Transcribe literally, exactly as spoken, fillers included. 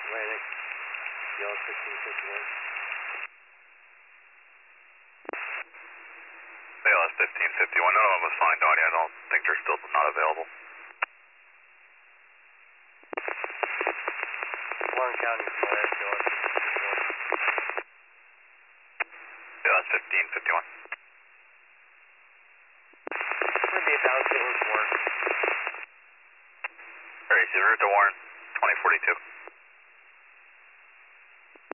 Atlantic, Yellow fifteen fifty-one. Yeah, that's fifteen fifty-one. None of them was signed on yet. I don't think they're still not available. Warren County from Atlantic, Yellow fifteen fifty-one. Yeah, that's fifteen fifty-one. Would be about to Warren. Alright, so route to Warren, twenty forty-two.